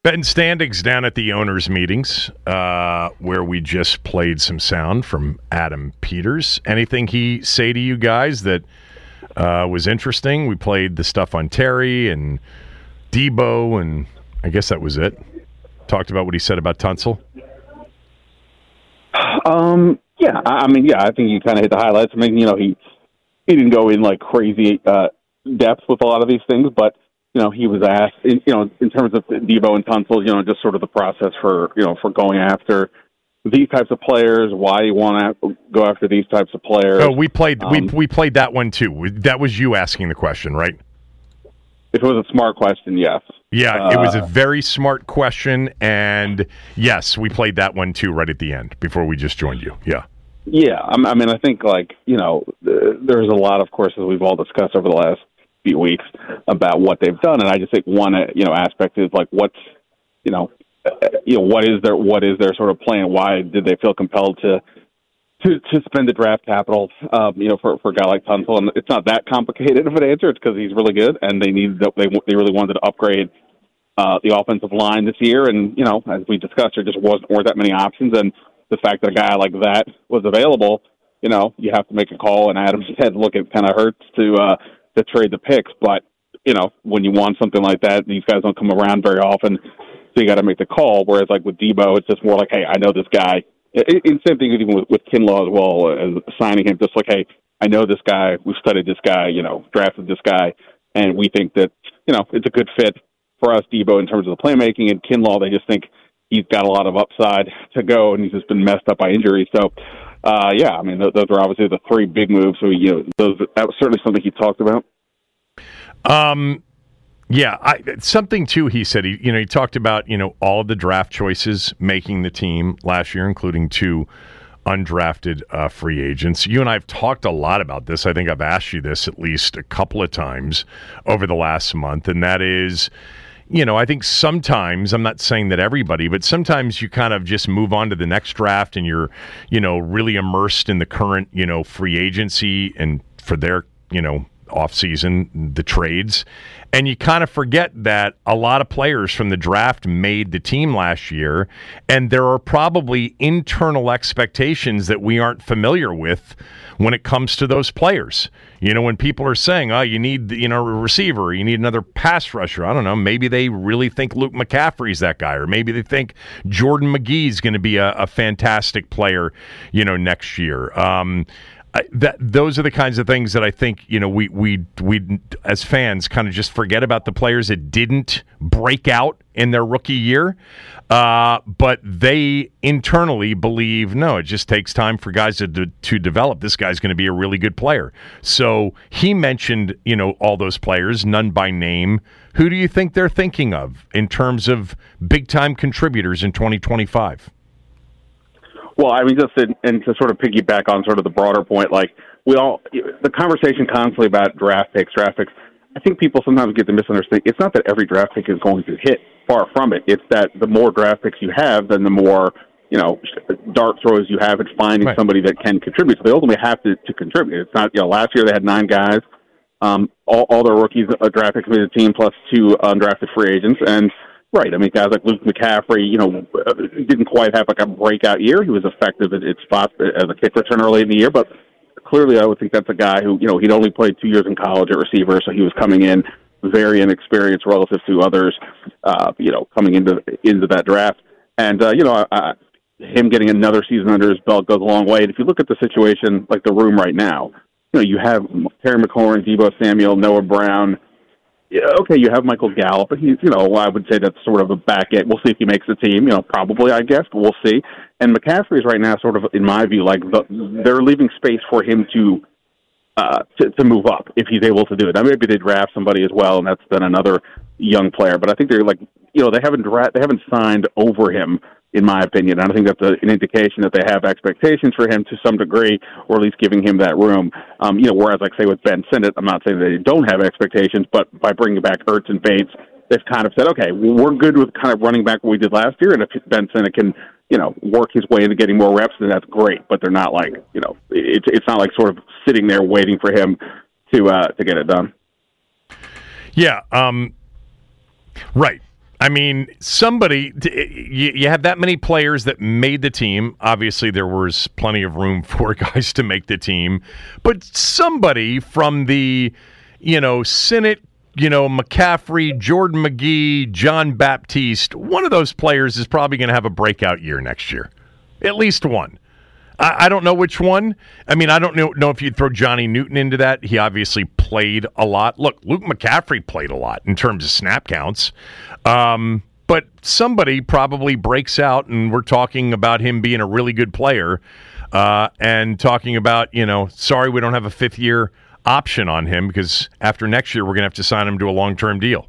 Ben Standig's down at the owners' meetings, where we just played some sound from Adam Peters. Anything he say to you guys that was interesting? We played the stuff on Terry and Debo, and I guess that was it. Talked about what he said about Tunsil. Yeah, I think you kind of hit the highlights. I mean, he didn't go in like crazy depth with a lot of these things, but he was asked, in terms of Debo and Tunsil, just sort of the process for going after these types of players, why you want to go after these types of players. Oh, we played that one too. That was you asking the question, right? If it was a smart question, yes. Yeah, it was a very smart question, and yes, we played that one too right at the end before we just joined you. Yeah. Yeah, I think there's a lot, of course, as we've all discussed over the last few weeks about what they've done, and I just think one aspect is like what is their sort of plan? Why did they feel compelled to spend the draft capital for a guy like Tunsil? And it's not that complicated of an answer. It's because he's really good, and they really wanted to upgrade the offensive line this year. And as we discussed, there just weren't that many options, and the fact that a guy like that was available, you have to make a call. And Adam said, look, it kind of hurts to trade the picks, but when you want something like that, these guys don't come around very often, so you got to make the call. Whereas like with Debo, it's just more like, hey, I know this guy. And same thing even with Kinlaw as well, as signing him. Just like, hey, I know this guy. We've studied this guy. Drafted this guy, and we think that it's a good fit for us, Debo, in terms of the playmaking. And Kinlaw, they just think he's got a lot of upside to go, and he's just been messed up by injuries. So. Those are obviously the three big moves. So, that was certainly something he talked about. Something too. He said he talked about all of the draft choices making the team last year, including 2 undrafted free agents. You and I have talked a lot about this. I think I've asked you this at least a couple of times over the last month, and that is. I think sometimes, I'm not saying that everybody, but sometimes you kind of just move on to the next draft and you're, really immersed in the current, free agency and for their, off-season, the trades. And you kind of forget that a lot of players from the draft made the team last year, and there are probably internal expectations that we aren't familiar with when it comes to those players. When people are saying, oh, you need, a receiver, you need another pass rusher, I don't know, maybe they really think Luke McCaffrey's that guy, or maybe they think Jordan McGee's going to be a fantastic player, next year. Those are the kinds of things that I think we as fans kind of just forget about the players that didn't break out in their rookie year, but they internally believe no, it just takes time for guys to develop. This guy's going to be a really good player. So he mentioned all those players, none by name. Who do you think they're thinking of in terms of big time contributors in 2025? Well, just and to sort of piggyback on sort of the broader point, like the conversation constantly about draft picks. I think people sometimes get the misunderstanding. It's not that every draft pick is going to hit. Far from it. It's that the more draft picks you have, then the more dart throws you have at finding somebody that can contribute. So they ultimately have to contribute. It's not last year they had 9 guys. All their rookies draft picks made the team plus 2 undrafted free agents and. Right. Guys like Luke McCaffrey, didn't quite have like a breakout year. He was effective at spots as a kick returner early in the year, but clearly I would think that's a guy who, he'd only played 2 years in college at receiver, so he was coming in very inexperienced relative to others, coming into that draft. And, him getting another season under his belt goes a long way. And if you look at the situation, like the room right now, you have Terry McLaurin, Debo Samuel, Noah Brown. Yeah, okay, you have Michael Gallup, but he's, I would say that's sort of a back end. We'll see if he makes the team, probably, I guess, but we'll see. And McCaffrey is right now sort of, in my view, like they're leaving space for him to move up if he's able to do it. Now, maybe they draft somebody as well, and that's then another young player. But I think they're like, they haven't signed over him, in my opinion. And I think that's an indication that they have expectations for him to some degree, or at least giving him that room. Whereas, like, say, with Ben Sinnott, I'm not saying they don't have expectations, but by bringing back Ertz and Bates, they've kind of said, okay, we're good with kind of running back what we did last year, and if Ben Sinnott can, work his way into getting more reps, then that's great. But they're not like, it's not like sort of sitting there waiting for him to get it done. Yeah, right. I mean, somebody, you have that many players that made the team. Obviously, there was plenty of room for guys to make the team. But somebody from the, Senate, McCaffrey, Jordan McGee, John Baptiste, one of those players is probably going to have a breakout year next year. At least one. I don't know which one. I mean, I don't know if you'd throw Johnny Newton into that. He obviously played a lot. Look, Luke McCaffrey played a lot in terms of snap counts. But somebody probably breaks out, and we're talking about him being a really good player and talking about, sorry, we don't have a fifth-year option on him because after next year we're going to have to sign him to a long-term deal.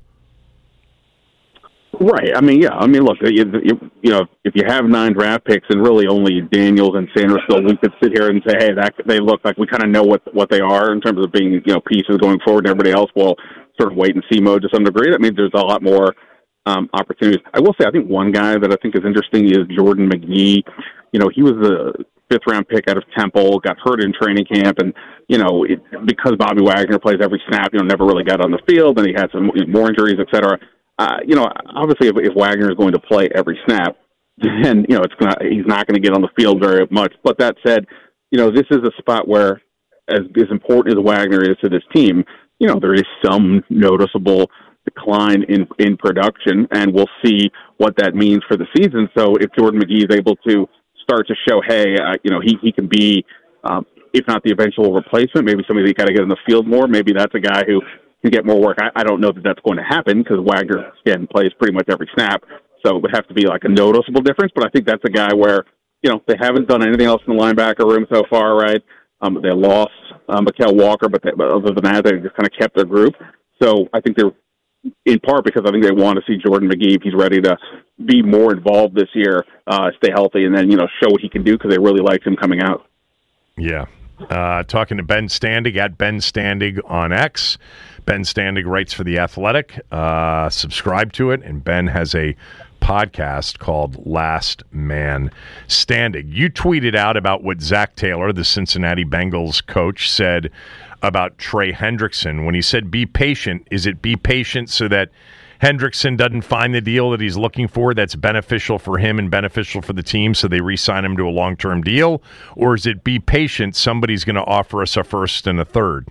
Right. I mean, yeah. I mean, look, if you have 9 draft picks and really only Daniels and Sandersville, we could sit here and say, hey, they look like we kind of know what they are in terms of being, pieces going forward. And everybody else will sort of wait and see mode to some degree. That means there's a lot more opportunities. I will say, I think one guy that I think is interesting is Jordan McGee. He was the 5th-round pick out of Temple, got hurt in training camp, and, because Bobby Wagner plays every snap, never really got on the field, and he had some more injuries, et cetera. Obviously, if Wagner is going to play every snap, then he's not going to get on the field very much. But that said, this is a spot where, as important as Wagner is to this team, there is some noticeable decline in production, and we'll see what that means for the season. So if Jordan McGee is able to start to show, hey, he can be, if not the eventual replacement, maybe somebody that you got to get in the field more. Maybe that's a guy who can get more work. I don't know that that's going to happen because Wagner, again, plays pretty much every snap. So it would have to be like a noticeable difference. But I think that's a guy where, they haven't done anything else in the linebacker room so far, right? They lost Mykal Walker, but other than that, they just kind of kept their group. So I think they're, in part because I think they want to see Jordan McGee, if he's ready to be more involved this year, stay healthy, and then, show what he can do because they really liked him coming out. Yeah. Talking to Ben Standig at Ben Standig on X. Ben Standig writes for The Athletic. Subscribe to it, and Ben has a podcast called Last Man Standing. You tweeted out about what Zach Taylor, the Cincinnati Bengals coach, said about Trey Hendrickson when he said be patient. Is it be patient so that Hendrickson doesn't find the deal that he's looking for that's beneficial for him and beneficial for the team, so they re-sign him to a long-term deal? Or is it be patient, somebody's going to offer us a first and a third?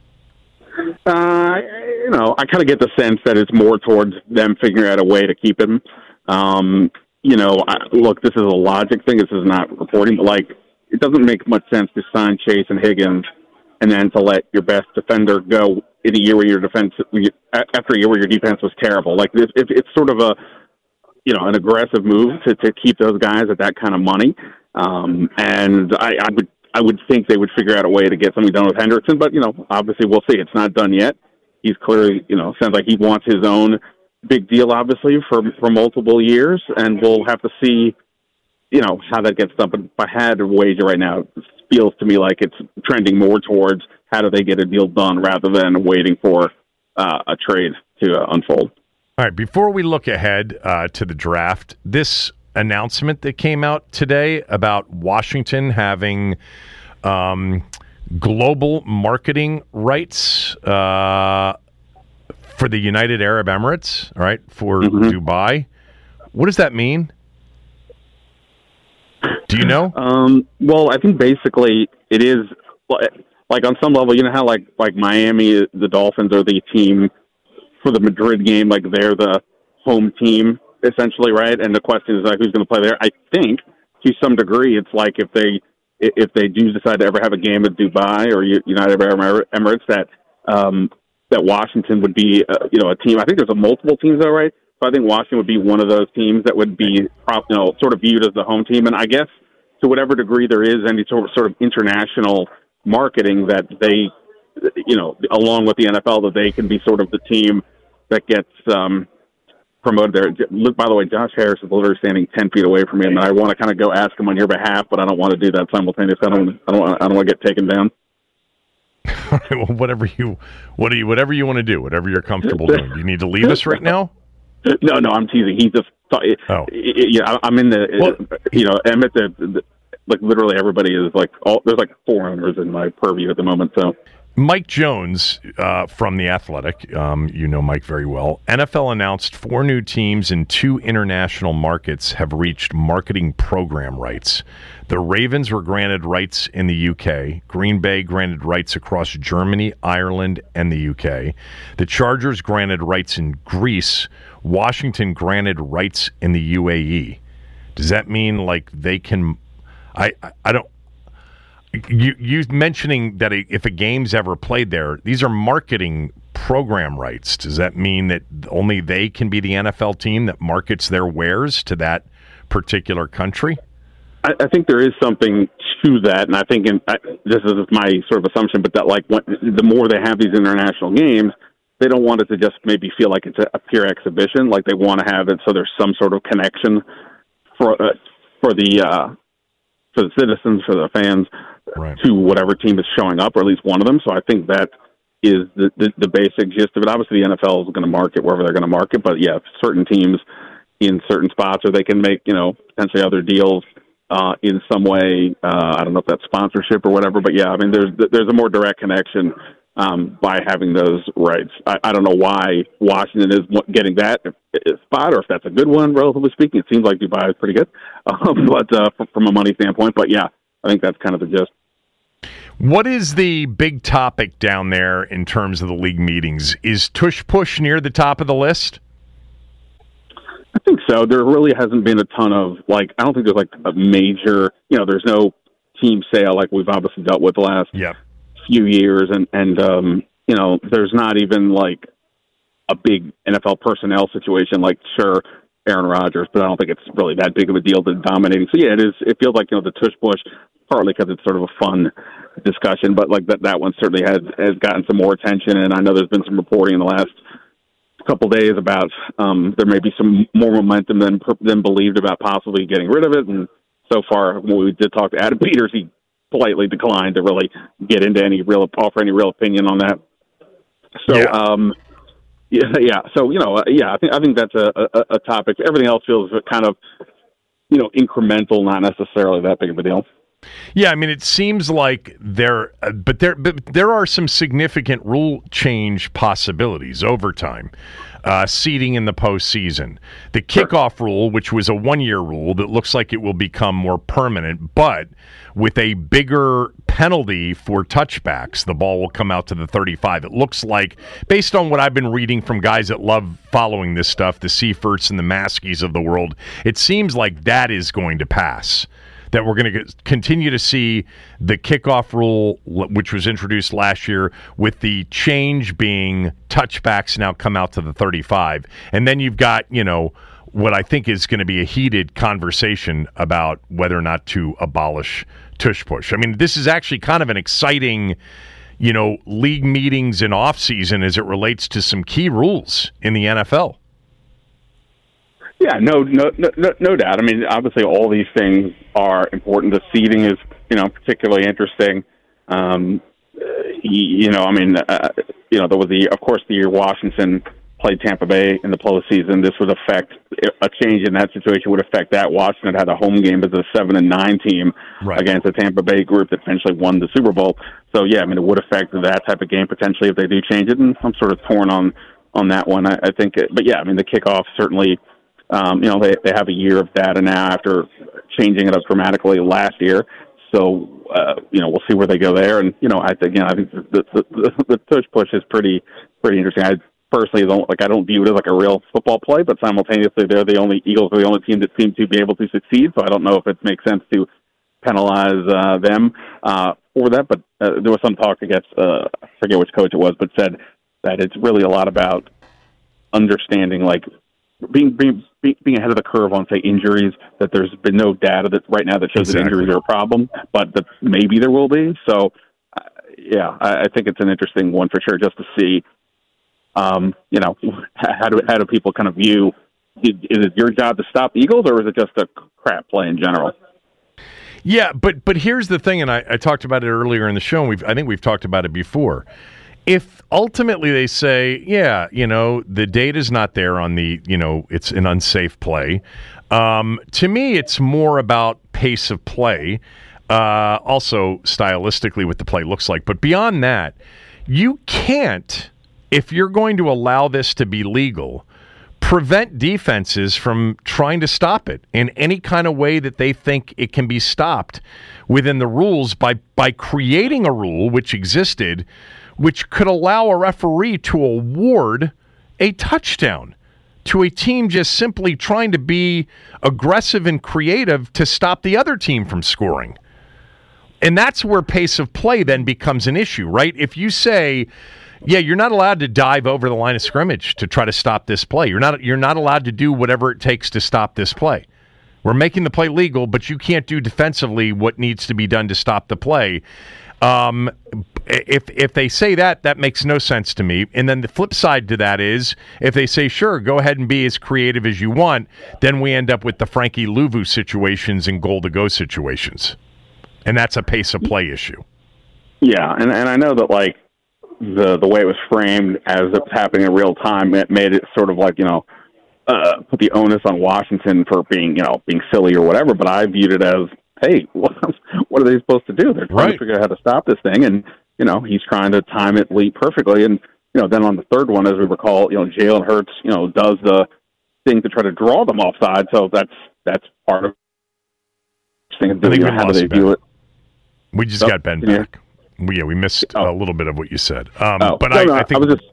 I kind of get the sense that it's more towards them figuring out a way to keep him. Look, this is a logic thing. This is not reporting, but it doesn't make much sense to sign Chase and Higgins and then to let your best defender go in a year where your defense, after a year where your defense was terrible. It's sort of an aggressive move to keep those guys at that kind of money. And I would think they would figure out a way to get something done with Hendrickson, but obviously we'll see. It's not done yet. He's clearly, sounds like he wants his own big deal, obviously, for multiple years, and we'll have to see, how that gets done. But if I had to wager right now, it feels to me like it's trending more towards how do they get a deal done rather than waiting for a trade to unfold. All right, before we look ahead to the draft, this announcement that came out today about Washington having global marketing rights for the United Arab Emirates, all right, for Dubai. What does that mean? Do you know? Well, I think basically it is on some level, how like Miami, the Dolphins are the team for the Madrid game, they're the home team essentially, right? And the question is who's going to play there. I think to some degree it's like if they do decide to ever have a game at Dubai or United Arab Emirates, that Washington would be a team. I think there's multiple teams though, right? So I think Washington would be one of those teams that would be sort of viewed as the home team. And I guess to whatever degree there is any sort of international marketing that they, along with the NFL, that they can be sort of the team that gets promoted there. Look, by the way, Josh Harris is literally standing 10 feet away from me, and I want to kind of go ask him on your behalf, but I don't want to do that simultaneously. I don't want to get taken down. All right, well, whatever you want to do, whatever you're comfortable doing. Do you need to leave us right now? No, I'm teasing. He just, I'm in the, Emmett, literally everybody is there's 4 owners in my purview at the moment. So Mike Jones from The Athletic, you know Mike very well. NFL announced 4 new teams in 2 international markets have reached marketing program rights. The Ravens were granted rights in the UK. Green Bay granted rights across Germany, Ireland, and the UK. The Chargers granted rights in Greece. Washington granted rights in the UAE. Does that mean like they can? I don't. You mentioning that if a game's ever played there, these are marketing program rights. Does that mean that only they can be the NFL team that markets their wares to that particular country? I think there is something to that, and I think this is my sort of assumption, but that the more they have these international games, they don't want it to just maybe feel like it's a pure exhibition. Like they want to have it so there's some sort of connection for the citizens, for the fans, right, to whatever team is showing up, or at least one of them. So I think that is the basic gist of it. Obviously, the NFL is going to market wherever they're going to market, but yeah, certain teams in certain spots, or they can make potentially other deals in some way. I don't know if that's sponsorship or whatever, but yeah, I mean, there's a more direct connection by having those rights. I don't know why Washington is getting that spot, or if that's a good one, relatively speaking. It seems like Dubai is pretty good, but from a money standpoint. But yeah, I think that's kind of the gist. What is the big topic down there in terms of the league meetings? Is tush push near the top of the list? I think so. There really hasn't been a ton of, I don't think there's a major, there's no team sale like we've obviously dealt with the last few years. And there's not even a big NFL personnel situation, sure, Aaron Rodgers, but I don't think it's really that big of a deal to dominating. So yeah, it feels like, the tush push, partly because it's sort of a fun discussion, but that one certainly has gotten some more attention. And I know there's been some reporting in the last couple days about there may be some more momentum than believed about possibly getting rid of it. And so far, when we did talk to Adam Peters, he politely declined to really get into offer any real opinion on that. So, yeah. So, I think that's a topic. Everything else feels kind of, incremental, not necessarily that big of a deal. Yeah, I mean, it seems like there are some significant rule change possibilities over time. Seeding in the postseason, the kickoff rule, which was a 1-year rule that looks like it will become more permanent, but with a bigger penalty for touchbacks, the ball will come out to the 35. It looks like, based on what I've been reading from guys that love following this stuff, the Seiferts and the Maskies of the world, it seems like that is going to pass. That we're going to continue to see the kickoff rule, which was introduced last year, with the change being touchbacks now come out to the 35. And then you've got, what I think is going to be a heated conversation about whether or not to abolish tush push. I mean, this is actually kind of an exciting, league meetings and offseason as it relates to some key rules in the NFL. Yeah, no doubt. I mean, obviously, all these things are important. The seeding is, particularly interesting. There was the year Washington played Tampa Bay in the postseason. This would affect a change in that situation. Would affect that. Washington had a home game as a 7-9 team against a Tampa Bay group that eventually won the Super Bowl. So yeah, I mean, it would affect that type of game potentially if they do change it. And I'm sort of torn on that one. I think, but yeah, I mean, the kickoff certainly. They have a year of data now after changing it up dramatically last year. So, we'll see where they go there. And, I think the tush push is pretty interesting. I personally I don't view it as a real football play, but simultaneously Eagles are the only team that seem to be able to succeed. So I don't know if it makes sense to penalize them for that. But there was some talk against, I forget which coach it was, but said that it's really a lot about understanding, being ahead of the curve on, say, injuries, that there's been no data that right now that shows that injuries are a problem, but that maybe there will be. So, I think it's an interesting one for sure, just to see, how do people kind of view, is it your job to stop the Eagles, or is it just a crap play in general? Yeah, but here's the thing, and I talked about it earlier in the show, and I think we've talked about it before. If ultimately they say, the data's not there on the, it's an unsafe play, to me it's more about pace of play, also stylistically what the play looks like. But beyond that, You can't, if you're going to allow this to be legal, prevent defenses from trying to stop it in any kind of way that they think it can be stopped within the rules by creating a rule which existed, which could allow a referee to award a touchdown to a team just simply trying to be aggressive and creative to stop the other team from scoring. And that's where pace of play then becomes an issue, right? If you say, yeah, you're not allowed to dive over the line of scrimmage to try to stop this play. You're not allowed to do whatever it takes to stop this play. We're making the play legal, but you can't do defensively what needs to be done to stop the play. If they say that makes no sense to me. And then the flip side to that is, if they say, sure, go ahead and be as creative as you want, then we end up with the Frankie Louvu situations and goal-to-go situations. And that's a pace of play issue. Yeah, and I know that, like, the way it was framed as it was happening in real time, it made it sort of like, put the onus on Washington for being silly or whatever. But I viewed it as, hey, what are they supposed to do? They're trying to figure out how to stop this thing, and he's trying to time it perfectly. And then on the third one, as we recall, Jalen Hurts, does the thing to try to draw them offside. So that's part of how do they view it? We just got Ben back. We missed a little bit of what you said. I think I was just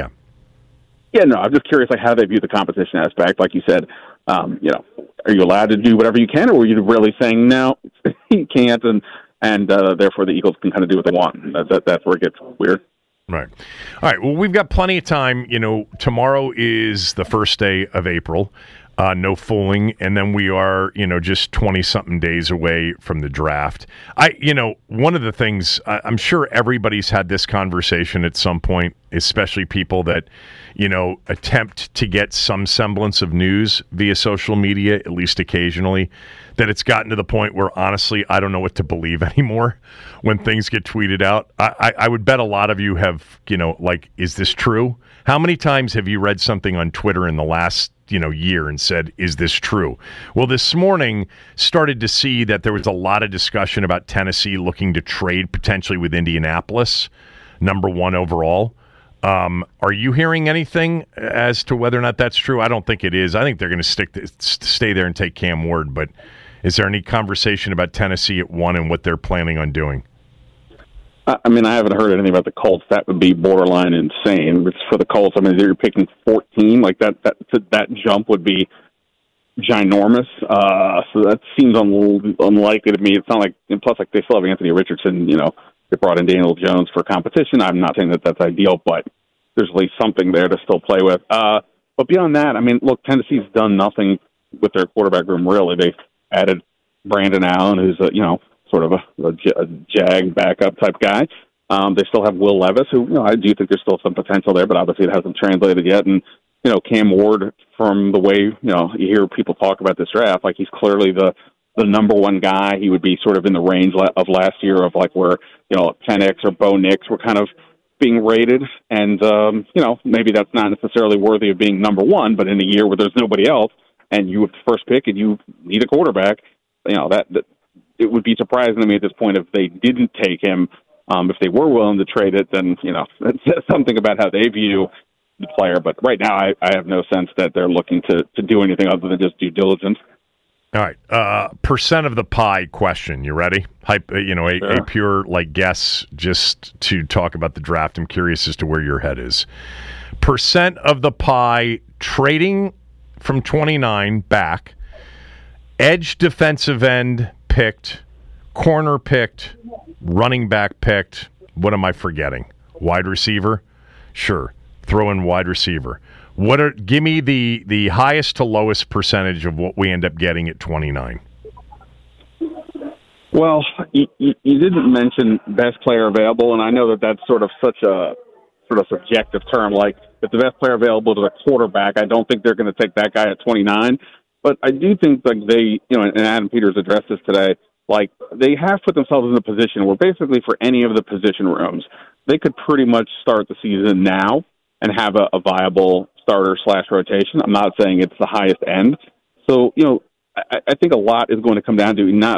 I'm just curious, like, how they view the competition aspect. Like you said, are you allowed to do whatever you can, or are you really saying no, you can't, and therefore the Eagles can kind of do what they want? That's where it gets weird. Right. All right. Well, we've got plenty of time. Tomorrow is the first day of April. No fooling. And then we are, just 20-something days away from the draft. One of the things, I'm sure everybody's had this conversation at some point, especially people that, attempt to get some semblance of news via social media, at least occasionally, that it's gotten to the point where, honestly, I don't know what to believe anymore when things get tweeted out. I would bet a lot of you have, is this true? How many times have you read something on Twitter in the last year and said, is this true? Well, this morning started to see that there was a lot of discussion about Tennessee looking to trade potentially with Indianapolis, number 1 overall. Are you hearing anything as to whether or not that's true? I don't think it is. I think they're going to stay there and take Cam Ward, but is there any conversation about Tennessee at 1 and what they're planning on doing? I haven't heard anything about the Colts. That would be borderline insane. It's for the Colts. You're picking 14. Like that jump would be ginormous. So that seems unlikely to me. It's not like, and plus, like, they still have Anthony Richardson. They brought in Daniel Jones for competition. I'm not saying that that's ideal, but there's at least something there to still play with. But beyond that, look, Tennessee's done nothing with their quarterback room, really. They've added Brandon Allen, who's sort of a jag backup type guy. They still have Will Levis, who, I do think there's still some potential there, but obviously it hasn't translated yet. And, Cam Ward, from the way, you hear people talk about this draft, like, he's clearly the number 1 guy. He would be sort of in the range of last year of, like, where, Penix or Bo Nix were kind of being rated. And, maybe that's not necessarily worthy of being number 1, but in a year where there's nobody else and you have the first pick and you need a quarterback, that it would be surprising to me at this point if they didn't take him. If they were willing to trade it, then, that says something about how they view the player. But right now, I have no sense that they're looking to do anything other than just due diligence. All right. Percent of the pie question. You ready? A pure guess just to talk about the draft. I'm curious as to where your head is. Percent of the pie trading from 29 back, edge defensive end picked, corner picked, running back picked. What am I forgetting? Wide receiver? Sure. Throw in wide receiver. Give me the highest to lowest percentage of what we end up getting at 29. Well, you didn't mention best player available, and I know that that's sort of such a sort of subjective term. Like, if the best player available to the quarterback, I don't think they're going to take that guy at 29. But I do think, like, they, and Adam Peters addressed this today, like, they have put themselves in a position where basically for any of the position rooms, they could pretty much start the season now and have a viable starter/rotation. I'm not saying it's the highest end. So, I think a lot is going to come down to not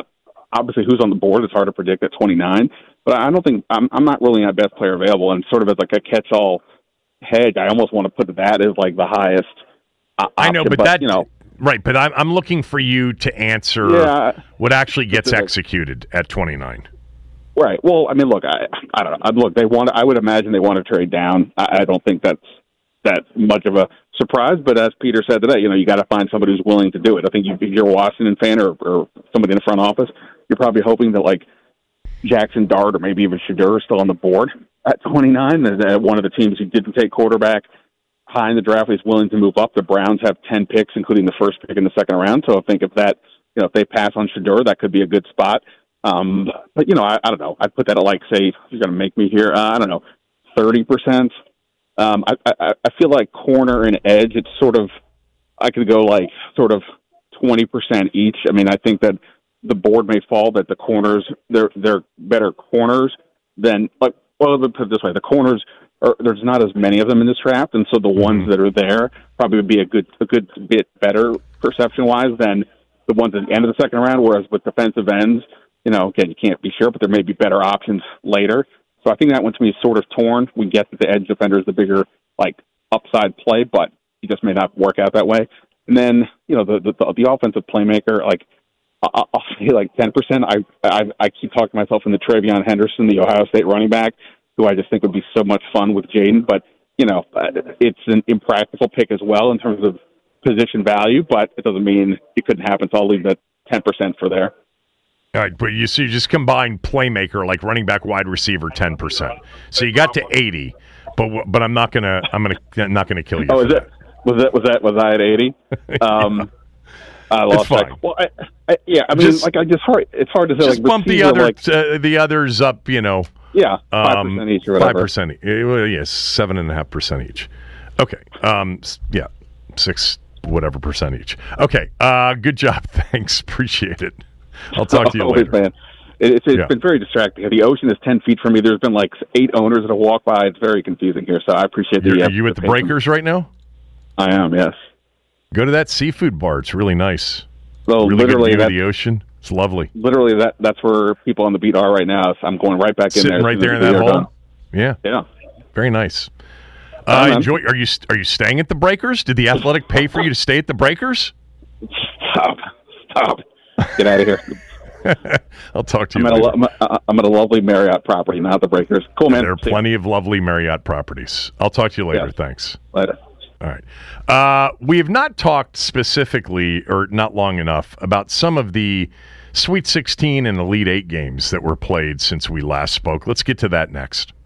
obviously who's on the board is hard to predict at 29. But I don't think I'm not ruling out best player available, and sort of as like a catch-all hedge, I almost want to put that as like the highest option. I know, but that, you know, right? But I'm looking for you to answer what actually gets executed at 29. Right. Well, I mean, look, I don't know. Look, I would imagine they want to trade down. I don't think that's that much of a surprise. But as Peter said today, you know, you got to find somebody who's willing to do it. I think if you're a Washington fan or somebody in the front office, you're probably hoping that like Jackson Dart or maybe even Shedeur is still on the board at 29. And one of the teams who didn't take quarterback high in the draft is willing to move up. The Browns have 10 picks, including the first pick in the second round. So I think if they pass on Shedeur, that could be a good spot. But you know, I don't know. I'd put that at like, say, you're going to make me here. I don't know, 30%. I feel like corner and edge. It's sort of, I could go like sort of 20% each. I mean, I think that the board may fall that the corners, they're better corners than like. Well, let me put it this way: the corners there's not as many of them in this draft, and so the ones that are there probably would be a good bit better perception wise than the ones at the end of the second round. Whereas with defensive ends, you know, again, you can't be sure, but there may be better options later. So I think that one to me is sort of torn. We get that the edge defender is the bigger like upside play, but he just may not work out that way. And then, you know, the offensive playmaker, like I'll say like 10%. I keep talking myself into Travion Henderson, the Ohio State running back, who I just think would be so much fun with Jaden. But, you know, it's an impractical pick as well in terms of position value, but it doesn't mean it couldn't happen. So I'll leave that 10% for there. All right, but you just combine playmaker like running back, wide receiver, 10%. So you got to 80, but I'm not gonna kill you. Oh, is it? Was I at 80? I lost track. Well, yeah, I mean, it's hard to say. Just like, bump the others up, you know. Yeah, 5% each or whatever. 5%. Well, yes, 7.5% each. Okay. Yeah, 6 whatever percent each. Okay. Good job. Thanks. Appreciate it. I'll talk to you later. Man. It's been very distracting. The ocean is 10 feet from me. There's been like 8 owners that have walked by. It's very confusing here, so I appreciate the... Are you at the Breakers right now? I am, yes. Go to that seafood bar. It's really nice. So really literally, good view of the ocetion. It's lovely. Literally, that's where people on the beat are right now. So I'm going right back in there. Sitting right there in that hole? Done. Yeah. Very nice. Enjoy. Are you staying at the Breakers? Did the Athletic pay for you to stay at the Breakers? Stop. Get out of here. I'll talk to you later. I'm at a lovely Marriott property, not the Breakers. Cool, man. There are plenty of lovely Marriott properties. I'll talk to you later. Yeah. Thanks. Later. All right. We have not talked specifically, or not long enough, about some of the Sweet 16 and Elite 8 games that were played since we last spoke. Let's get to that next.